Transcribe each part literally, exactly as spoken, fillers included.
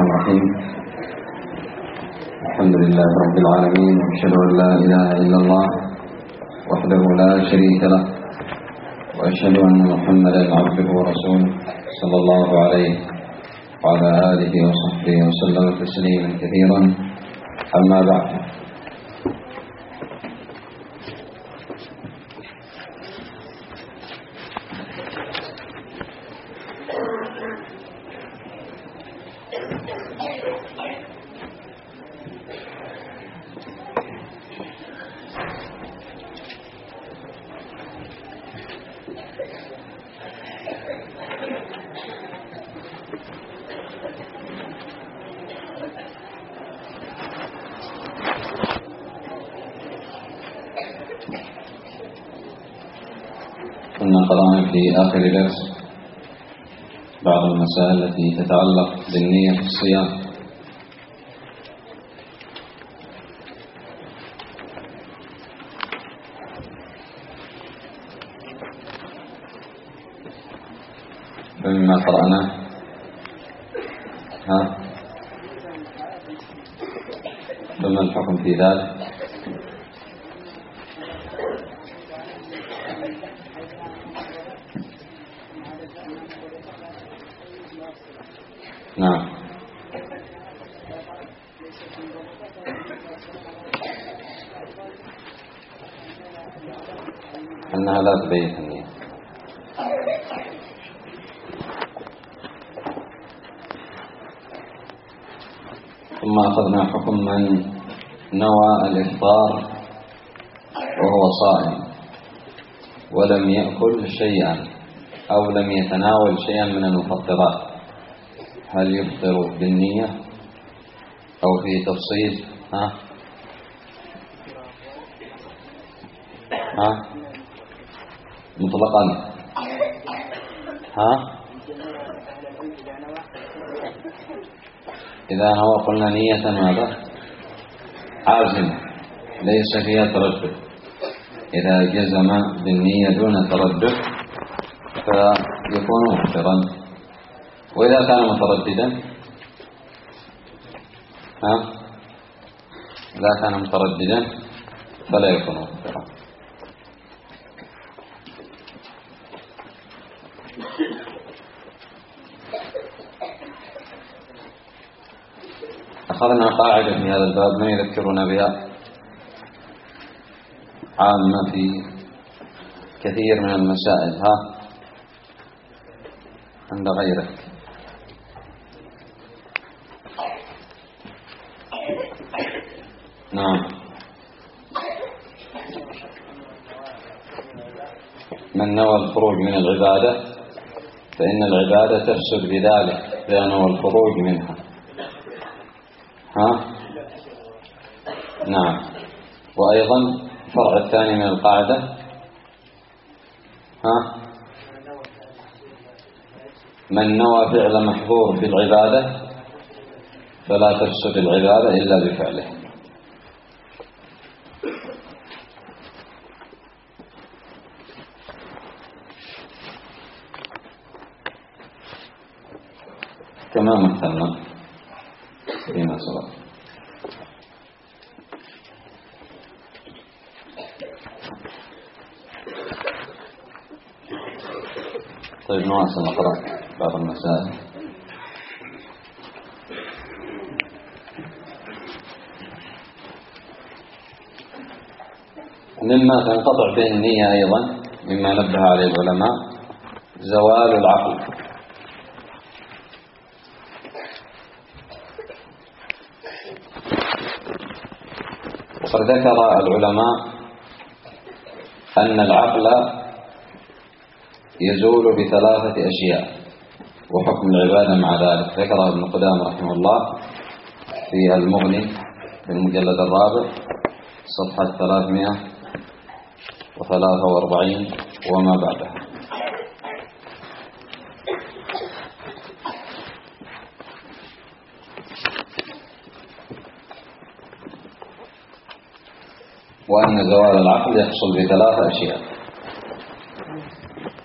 الرحمن الرحيم. الحمد لله رب العالمين، أشهد أن لا إله إلا الله وحده لا شريك له، وأشهد أن محمدا عبده ورسوله صلى الله عليه وعلى آله وصحبه وسلم تسليما كثيرا. أما بعد، كنا قرأنا في آخر درس بعض المسائل التي تتعلق بالنية في الصيام. فمما قرأنا ها فما الحكم في ذلك؟ نعم، أنها لا تبين النية. ثم أخذنا حكم من نوى الإفطار وهو صائم ولم يأكل شيئا أو لم يتناول شيئا من المفطرات، هل يفطر بالنية أو في تفصيل؟ ها ها مطلقا؟ ها إذا هو قلنا نية ماذا؟ عازمة ليس فيها تردد. إذا جزم بالنية دون تردد فيكون مفطرا، وإذا كان مترددا ها إذا كان مترددا فلا يكون مفطرا. أخذنا قاعدة في هذا الباب من يذكرنا بها، عامة في كثير من المسائل. ها عند غيرك. نعم، من نوى الخروج من العبادة فإن العبادة تفسد بذلك لأنه الخروج منها. ها نعم. وأيضا الفرع الثاني من القاعدة ها من نوى فعل محظور بالعبادة فلا تفسد العبادة إلا بفعله. كما مثلنا فيما سبق. طيب نواصل نقرأ بعض المسائل. مما تنقطع به النية أيضا مما نبه عليه العلماء زوال العقل. وقد ذكر العلماء أن العقل يزول بثلاثة أشياء وحكم العبادة مع ذلك. ذكر ابن قدامة رحمه الله في المغني في المجلد الرابع صفحة ثلاثمائة وثلاثة وأربعين وما بعدها. وأن زوال العقل يحصل بثلاث أشياء.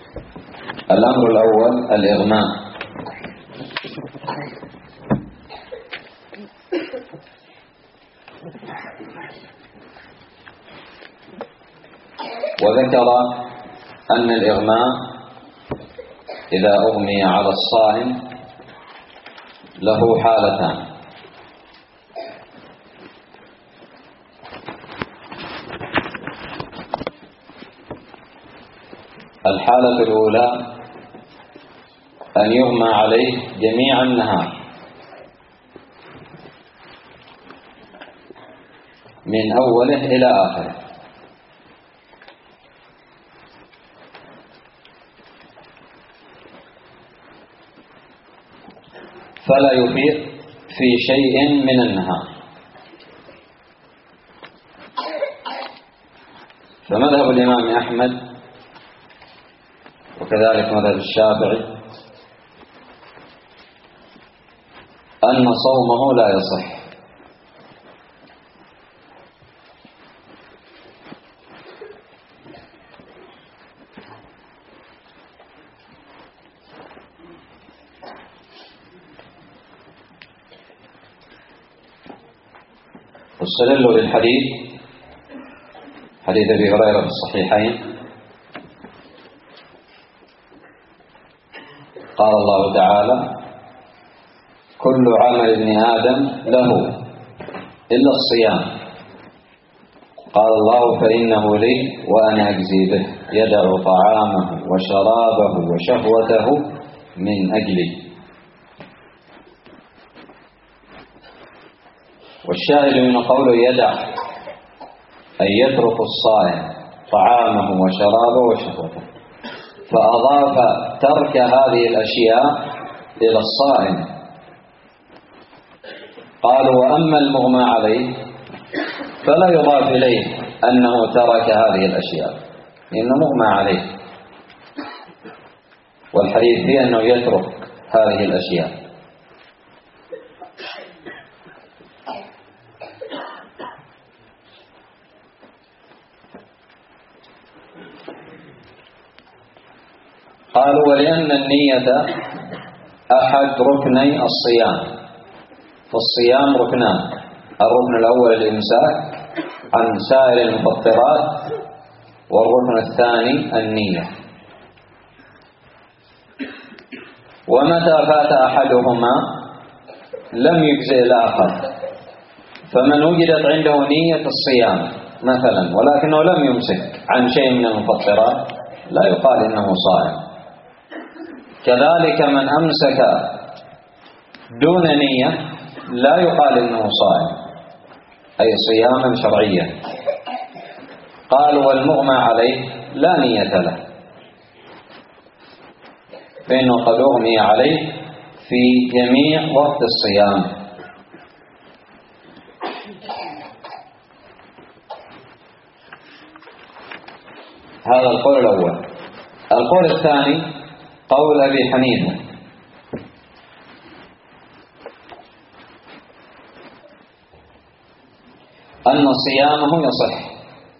الأمر الأول الإغماء، وذكر أن الإغماء إذا أغمي على الصائم له حالتان. الحالة الأولى أن يغمى عليه جميع النهار من أوله إلى آخره، فلا يفيق في شيء من النهار. فمذهب الإمام أحمد وكذلك مذهب الشافعي أن صومه لا يصح، واستدلوا بالحديث حديث أبي هريرة في الصحيحين قال الله تعالى: كل عمل ابن آدم له إلا الصيام، قال الله: فإنه لي وأنا أجزي به، يدع طعامه وشرابه وشهوته من أجلي. والشاهد من قوله يدع أن يترك الصائم طعامه وشرابه وشهوته، فأضاف ترك هذه الأشياء إلى الصائم. قالوا: وأما المغمى عليه فلا يضاف إليه أنه ترك هذه الأشياء، لأنه مغمى عليه، والحديث فيه أنه يترك هذه الأشياء. قالوا: ولأن النية أحد ركني الصيام، فالصيام ركنان: الركن الأول الإمساك عن سائر المفطرات، والركن الثاني النية. ومتى فات أحدهما لم يجزئ الآخر، فمن وجدت عنده نية الصيام مثلا ولكنه لم يمسك عن شيء من المفطرات لا يقال إنه صائم. كذلك من أمسك دون نية لا يقال إنه صائم، أي صياما شرعيا. قالوا: والمغمى عليه لا نية له، فإنه قد أغمي عليه في جميع وقت الصيام. هذا القول الأول. القول الثاني قول أبي حنيفة، أن صيامه يصح،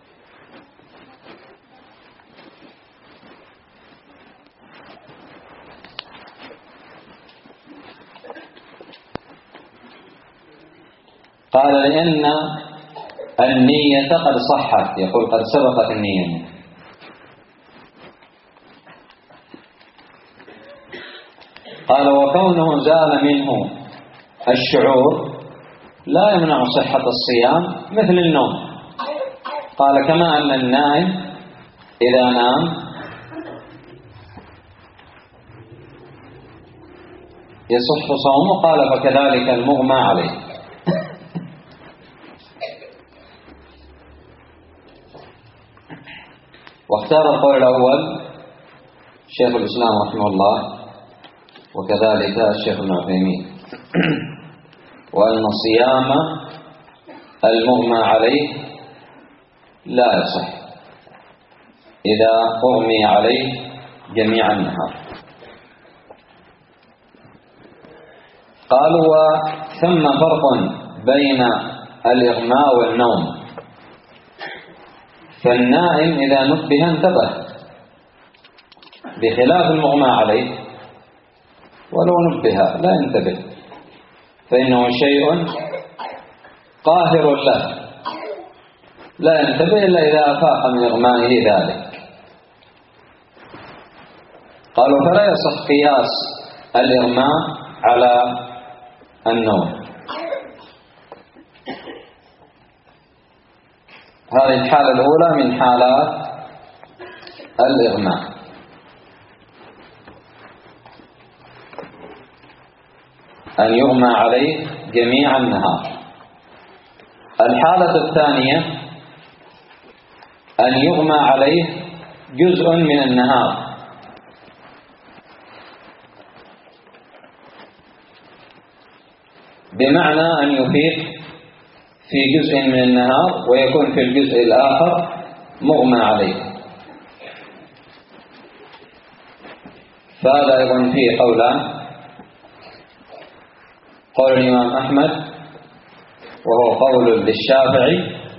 قال: لأن النية قد صحت، يقول قد سبقت النية. قال: وكونه زال منه الشعور لا يمنع صحة الصيام مثل النوم. قال: كما أن النائم إذا نام يصح صومه، قال: فكذلك المغمى عليه. واختار القول الأول شيخ الإسلام رحمه الله وكذلك الشيخ ابن عثيمين، وأن صيام المغمى عليه لا يصح إذا أغمي عليه جميع النهار. قالوا: وثم فرق بين الإغماء والنوم، فالنائم إذا نبه انتبه، بخلاف المغمى عليه ولو نبه لا ينتبه، فإنه شيء قاهر له لا ينتبه إلا إذا أفاق من إغمائه ذلك. قالوا فلا يصح قياس الإغماء على النوم. هذه الحالة الأولى من حالات الإغماء. أن يغمى عليه جميع النهار. الحالة الثانية أن يغمى عليه جزء من النهار، بمعنى أن يفيق في جزء من النهار ويكون في الجزء الآخر مغمى عليه. فهذا أيضا فيه قولان. قول الإمام أحمد وهو قول للشافعي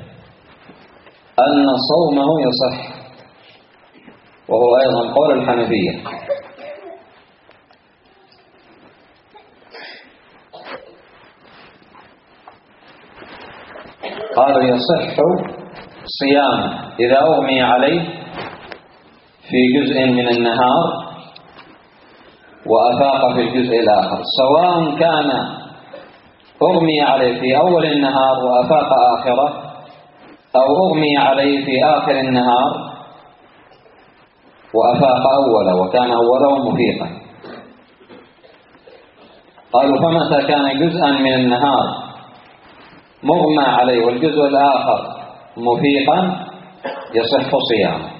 أن صومه يصح، وهو أيضا قول الحنفية. قالوا يصح صيامه إذا أغمي عليه في جزء من النهار وأفاق في الجزء الآخر، سواء كان أغمي عليه في أول النهار وأفاق آخره، أو أغمي عليه في آخر النهار وأفاق أوله وكان أوله مفيقا. قالوا فمتى كان جزءا من النهار مغمى عليه والجزء الآخر مفيقا يصح صيامه.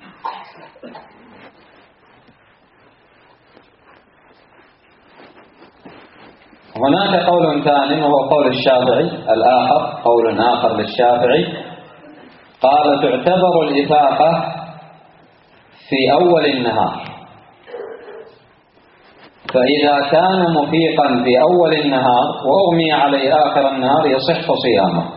هناك قول ثاني وهو قول الشافعي الآخر، قول آخر للشافعي، قال تعتبر الإفاقة في أول النهار، فإذا كان مفيقا في أول النهار وأغمي عليه آخر النهار يصح صيامه.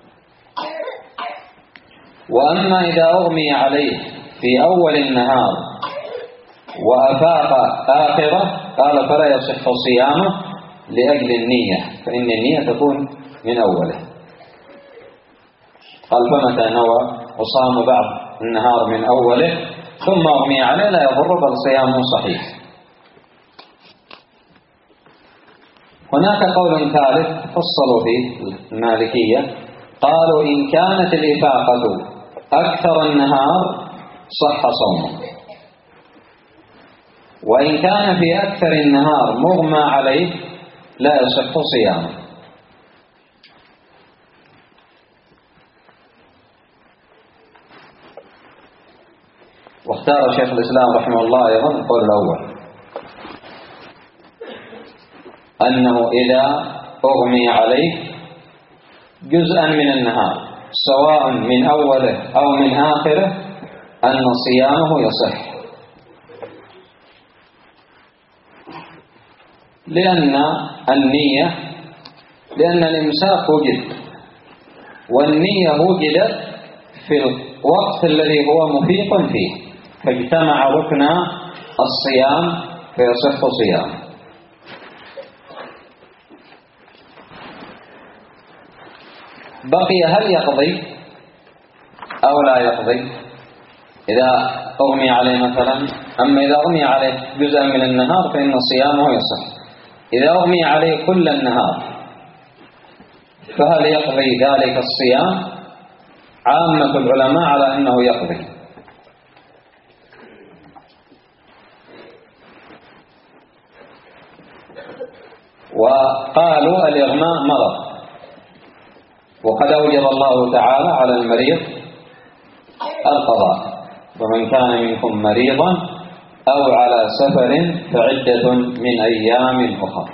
وأما إذا أغمي عليه في أول النهار وأفاق آخره قال فلا يصح صيامه لأجل النية، فإن النية تكون من أوله. قال فمتى نوى وصام بعض النهار من أوله ثم أغمي عليه لا يضر بل صيامه صحيح. هناك قول ثالث فصلوا فيه المالكية، قالوا إن كانت الإفاقة أكثر النهار صح صومه، وإن كان في أكثر النهار مغمى عليه لا يصح صيامه. واختار شيخ الإسلام رحمه الله أيضا القول الأول، أنه إذا أغمي عليه جزءا من النهار سواء من أوله أو من آخره أن صيامه يصح، لأن النية لأن الإمساك وجد، والنية وجدت في الوقت الذي هو مفيق فيه، فاجتمع ركنا الصيام فيصح صيامه. بقي هل يقضي أو لا يقضي إذا أغمي عليه مثلا؟ أما إذا أغمي عليه جزءا من النهار فإن صيامه يصح. إذا أغمي عليه كل النهار فهل يقضي ذلك الصيام؟ عامة العلماء على أنه يقضي. وقالوا الإغماء مرض، وقد أوجب الله تعالى على المريض القضاء، ومن كان منكم مريضا أو على سفر فعدة من أيام أخرى.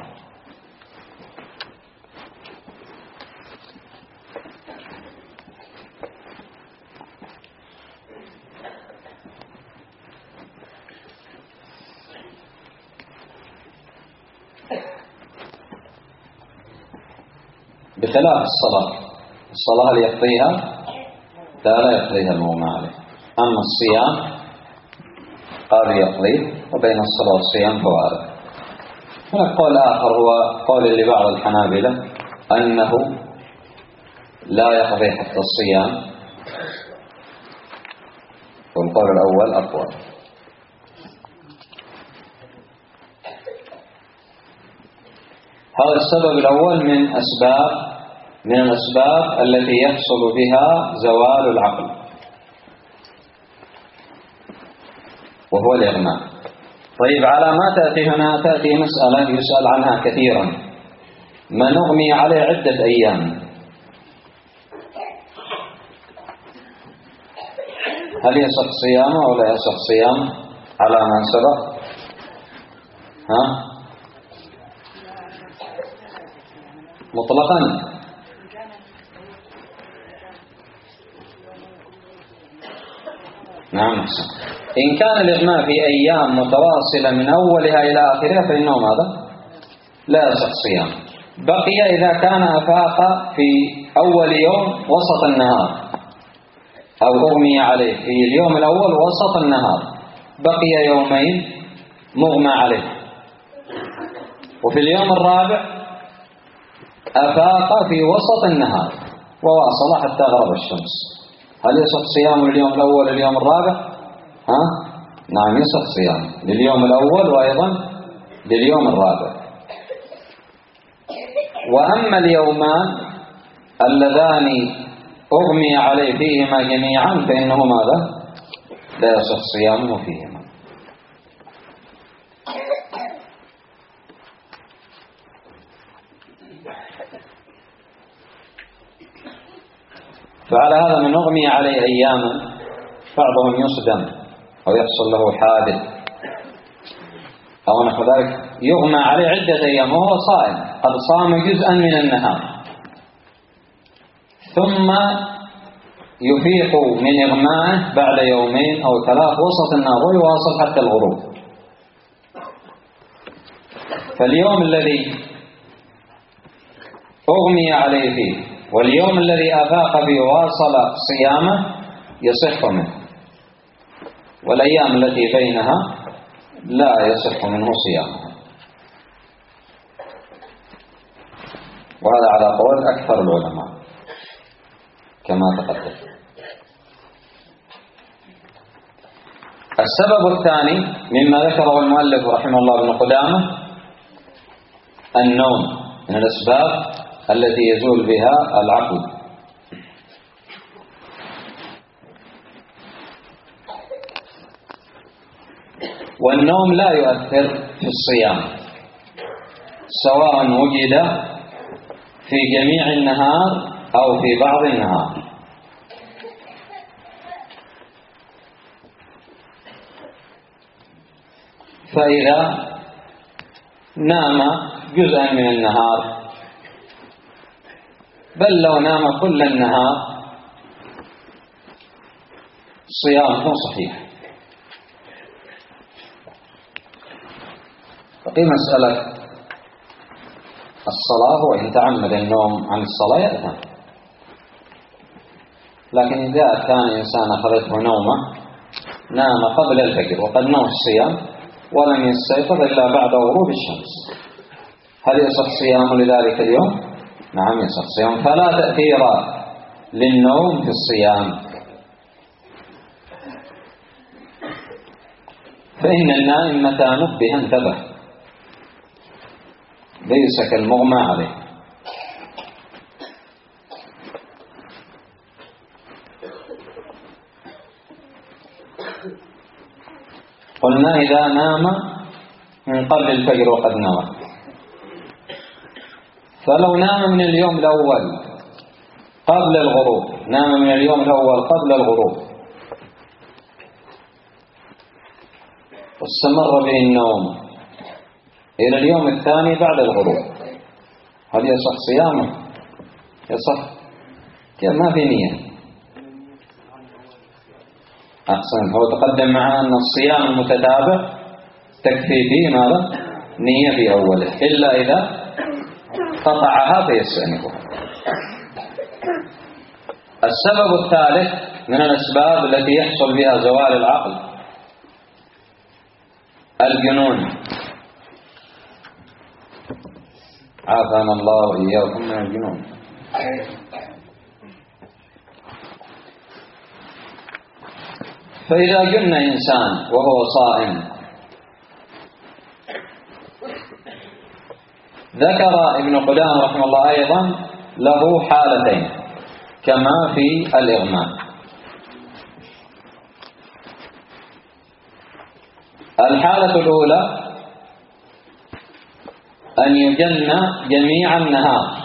بخلاف الصلاة، الصلاة اللي يقضيها لا لا يقضيها المغمى عليه، أما الصيام قال يقضيه، وبين الصلاة والصيام فوارق. هناك قول آخر هو قول لبعض الحنابلة أنه لا يقضي حتى الصيام، والقول الأول أقوى. هذا السبب الأول من أسباب من الأسباب التي يحصل بها زوال العقل، وهو الإغماء. طيب، على ما تأتي هنا؟ تأتي مسألة يسأل عنها كثيرا: من أغمي عليه عدة أيام، هل يصح صيامه أو لا يصح صيامه على ما سبق؟ ها؟ مطلقا؟ نعم. إن كان الإغماء في أيام متواصلة من أولها إلى آخرها فإنه ماذا؟ لا يصح صيام. بقي إذا كان أفاق في أول يوم وسط النهار، أو أغمي عليه في اليوم الأول وسط النهار، بقي يومين مغمى عليه، وفي اليوم الرابع أفاق في وسط النهار وواصل حتى غرب الشمس، هل يصح صيام اليوم الأول واليوم الرابع؟ ها؟ نعم، يصح صيام لليوم الأول وأيضا لليوم الرابع. وأما اليومان اللذان أغمي عليه فيهما جميعا فإنه ماذا؟ لا يصح صيامه فيهما. فعلى هذا من أغمي عليه أياما بعضهم يصدم أو يحصل له حادث أو نحو ذلك، يغمى عليه عدة أيام وهو صائم، قد صام جزءا من النهار، ثم يفيق من إغمائه بعد يومين أو ثلاث وسط النهار ويواصل حتى الغروب. فاليوم الذي أغمي عليه فيه واليوم الذي أفاق فيه واصل صيامه يصح منه، والأيام التي بينها لا يصح منه صيامه. وهذا على قول أكثر العلماء كما تقدم. السبب الثاني مما ذكره المؤلف رحمه الله ابن قدامة النوم، من الأسباب التي يزول بها العقل. والنوم لا يؤثر في الصيام سواء وجد في جميع النهار أو في بعض النهار. فإذا نام جزءا من النهار، بل لو نام كل النهار، صيامه صحيح. في مسألة الصلاة، وإن تعمد النوم عن الصلاة يأثم، لكن إذا كان الإنسان أخذته نومه نام قبل الفجر وقد نوى الصيام ولم يستيقظ إلا بعد غروب الشمس، هل يصح صيامه لذلك اليوم؟ نعم يصح صيام. فلا تأثير للنوم في الصيام، فإن النائم متى نبه انتبه، ليس كالمغمى عليه. قلنا إذا نام من قبل الفجر وقد نوى، فلو نام من اليوم الأول قبل الغروب، نام من اليوم الأول قبل الغروب واستمر به النوم إلى اليوم الثاني بعد الغروب، هل يصح صيامه؟ يصح، ما في نية. أحسن، هو تقدم معنا أن الصيام المتتابع تكفي فيه ماذا؟ نية في أوله، إلا إذا قطعها فيستأنفها. السبب الثالث من الأسباب التي يحصل بها زوال العقل الجنون، عافانا الله وإياكم من الجنون. فإذا جن إنسان وهو صائم ذكر ابن قدامة رحمه الله أيضا له حالتين كما في الإغماء. الحالة الأولى أن يجن جميع النهار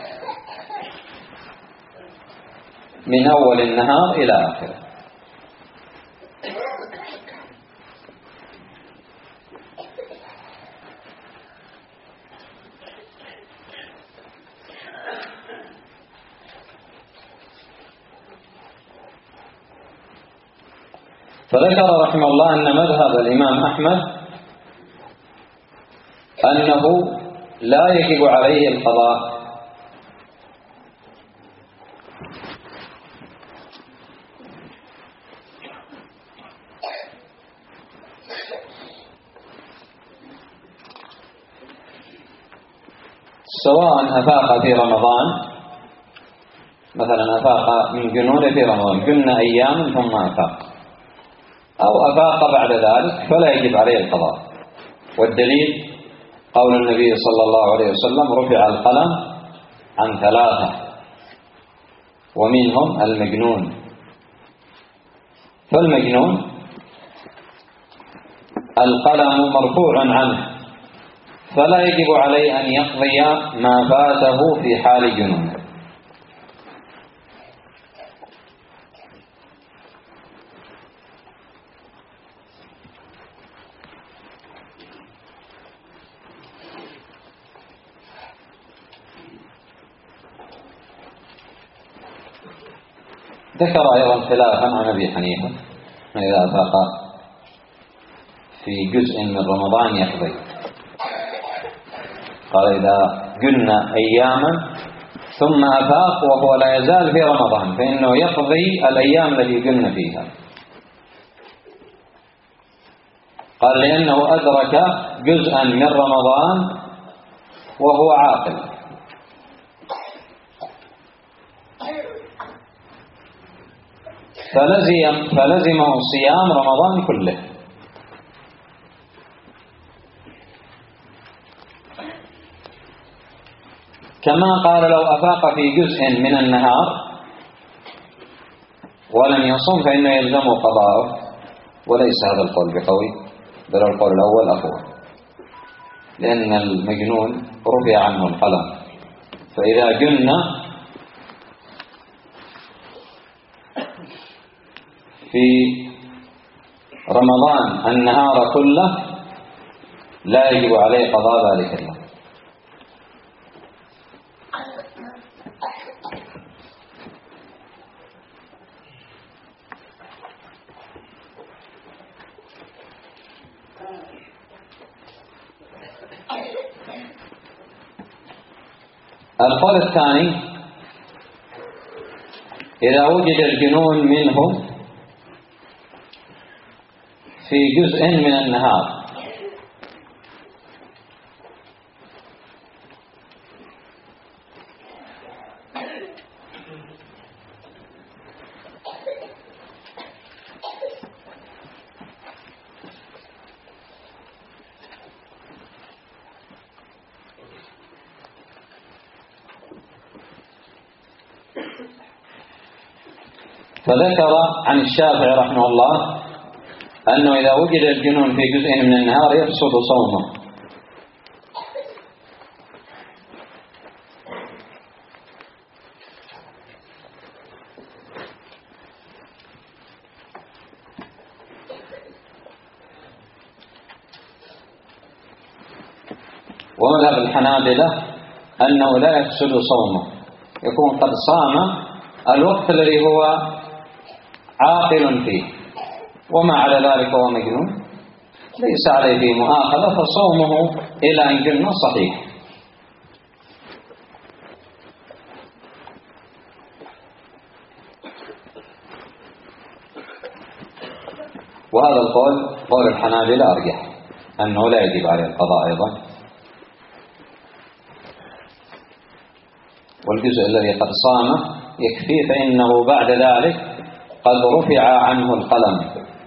من أول النهار إلى آخره، فذكر رحمه الله أن مذهب الإمام أحمد أنه لا يجب عليه القضاء، سواء أفاق في رمضان، مثلا أفاق من جنون في رمضان جن أيام ثم أفاق، أو أفاق بعد ذلك فلا يجب عليه القضاء. والدليل قول النبي صلى الله عليه وسلم رفع القلم عن ثلاثة ومنهم المجنون. فالمجنون القلم مرفوع عنه فلا يجب عليه أن يقضي ما فاته في حال جنونه. ذكر أيضا خلافا عن أبي حنيفة إذا أفاق في جزء من رمضان يقضي، قال إذا جن أياما ثم أفاق وهو لا يزال في رمضان فإنه يقضي الأيام التي جن فيها، قال لأنه أدرك جزءا من رمضان وهو عاقل. فلزم فلزمه صيام رمضان كله. كما قال لو أفاق في جزء من النهار ولم يصم فإنه يلزمه قضاءه، وليس هذا القول بقوي، بل القول الأول أقوى، لأن المجنون رفع عنه القلم، فإذا جن في رمضان النهار كله لا يجب عليه قضاء ذلك اليوم. القول الثاني إذا وجد الجنون منه في جزء من النهار فذكر عن الشافعي رحمه الله أنه إذا وجد الجنون في جزء من النهار يفسد صومه، ومذهب الحنابلة أنه لا يفسد صومه، يكون قد صام الوقت الذي هو عاقل فيه، وما على ذلك هو مجنون ليس عليه فيه مؤاخذة، فصومه إلى أن جن صحيح. وهذا القول قول الحنابلة أرجح، أنه لا يجب عليه القضاء أيضا، والجزء الذي قد صام يكفيه، فإنه بعد ذلك قد رفع عنه القلم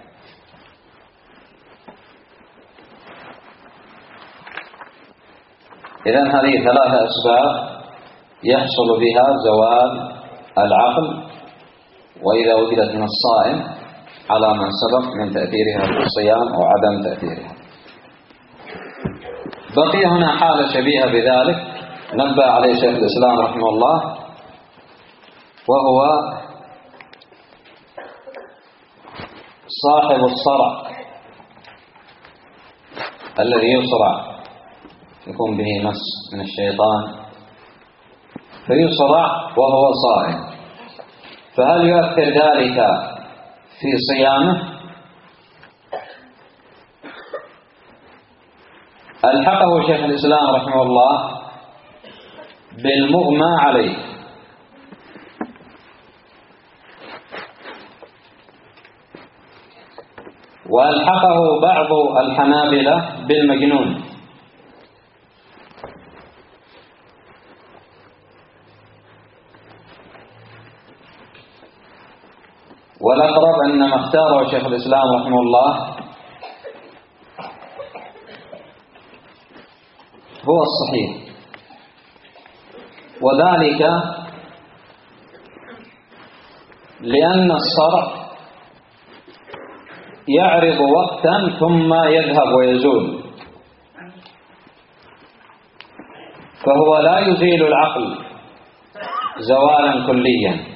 إذن هذه ثلاثة أسباب يحصل بها زوال العقل وإذا وجدت من الصائم على ما سبق من تأثيرها في الصيام أو عدم تأثيرها. بقي هنا حالة شبيهة بذلك نبه عليه شيخ الإسلام رحمه الله، وهو صاحب الصرع الذي يصرع، يكون به مس من الشيطان فيصرع وهو صائم، فهل يؤثر ذلك في صيامه؟ ألحقه شيخ الإسلام رحمه الله بالمغمى عليه، وألحقه بعض الحنابلة بالمجنون، والأقرب أن ما اختاره شيخ الإسلام رحمه الله هو الصحيح، وذلك لأن الصرع يعرض وقتا ثم يذهب ويزول، فهو لا يزيل العقل زوالا كليا،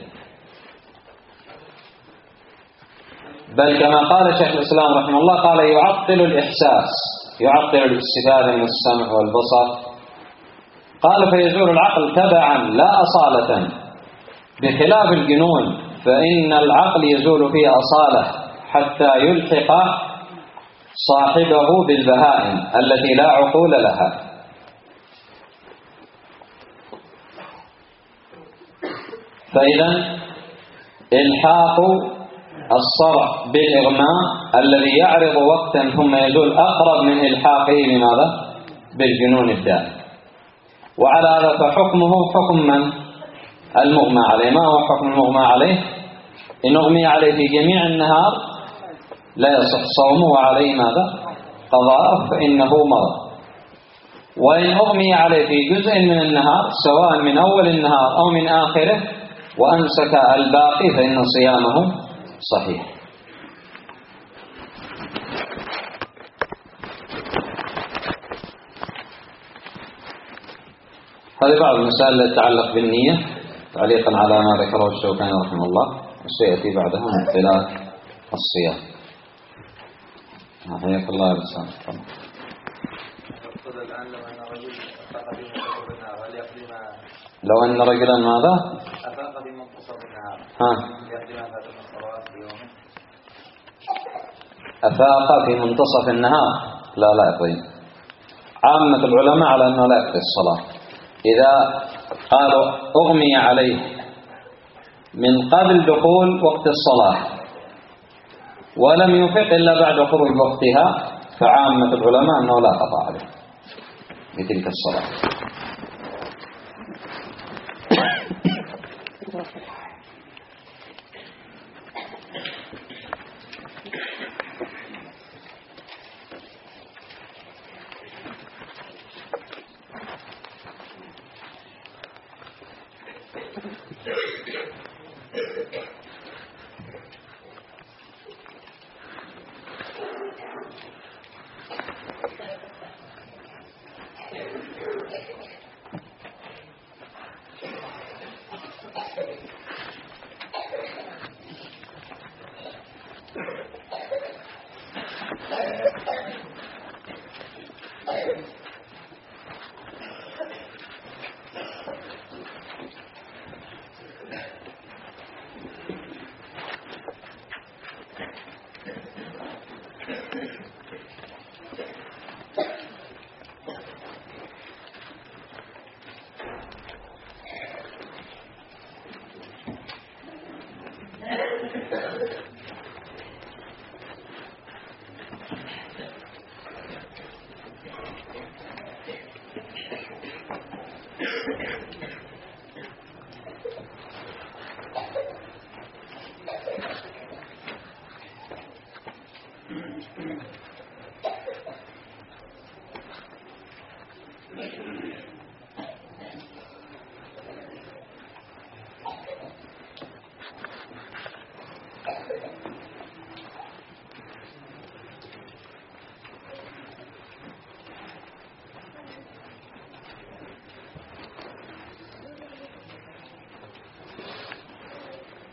بل كما قال شيخ الإسلام رحمه الله قال يعطل الإحساس، يعطل الاستفادة من السمع والبصر، قال فيزول العقل تبعا لا أصالة، بخلاف الجنون فإن العقل يزول فيه أصالة حتى يلحق صاحبه بالبهائم التي لا عقول لها. فإذا الحاق الصرع بالإغماء الذي يعرض وقتا ثم يزول أقرب من إلحاقه بماذا؟ بالجنون الدائم. وعلى هذا فحكمه حكم من؟ المغمى عليه. ما هو حكم المغمى عليه؟ إن أغمي عليه في جميع النهار لا يصح صومه وعليه ماذا؟ قضاء، فإنه مرض. وإن أغمي عليه في جزء من النهار سواء من أول النهار أو من آخره وأمسك الباقي فإن صيامه صحيح. هذه بعض المسائل التي تتعلق بالنية تعليقا على ما ذكره الشوكاني رحمه الله، وسيأتي بعدها من خلال الصيام. حياك الله يا رسول الله. لو أن رجلا ماذا؟ أفاق في منتصف النهار ها يقضي ما فات من الصلوات في يومه. أفاق في منتصف النهار لا لا يقضي. عامة العلماء على أنه لا يقضي الصلاة إذا قالوا أغمي عليه من قبل دخول وقت الصلاة ولم يفق إلا بعد خروج وقتها، فعامة العلماء أنه لا قضاء عليه بتلك الصلاة.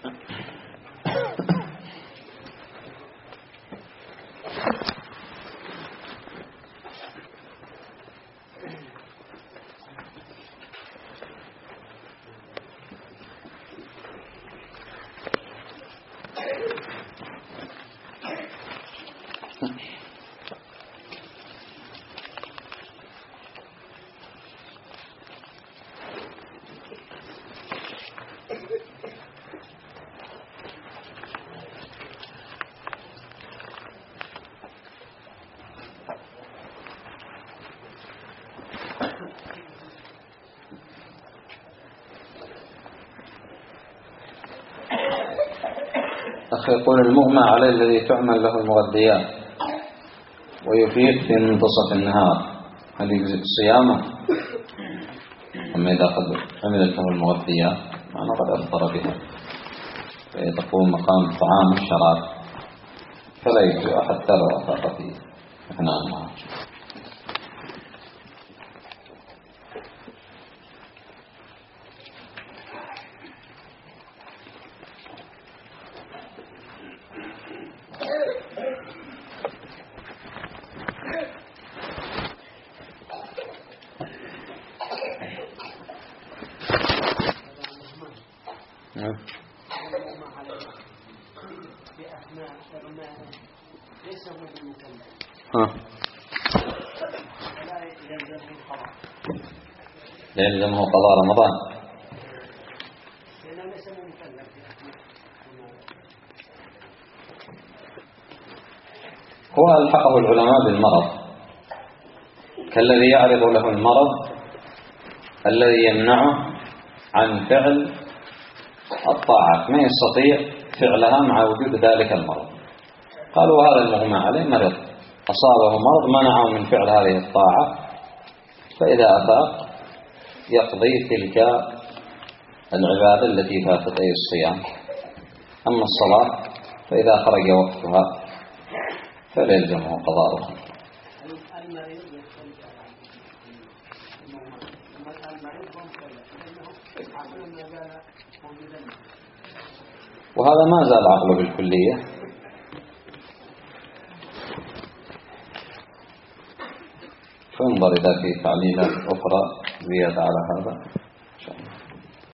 أخي يقول المغمى عليه الذي تعمل له المغذيات ويفيق في منتصف النهار هل يجزئ صيامه؟ أما إذا قد عملت له المغذيات معنى قد أفطر بها فهي تقوم مقام الطعام والشراب فلا يجزئ حتى لو أفاق في أثناء النهار. لا يلزمه قضاء رمضان. هو ألحقه العلماء بالمرض كالذي يعرض له المرض الذي يمنعه عن فعل الطاعات ما يستطيع فعلها مع وجود ذلك المرض. قالوا هذا المغمى عليه مرض أصابه مرض منعه من فعل هذه الطاعة فإذا أفاق يقضي تلك العبادة التي فاتت أي الصيام. أما الصلاة فإذا خرج وقتها فلا يلزمه قضاؤها. وهذا ما زال عقله بالكلية فانظر إذا في تعليلات أخرى زيادة على هذا.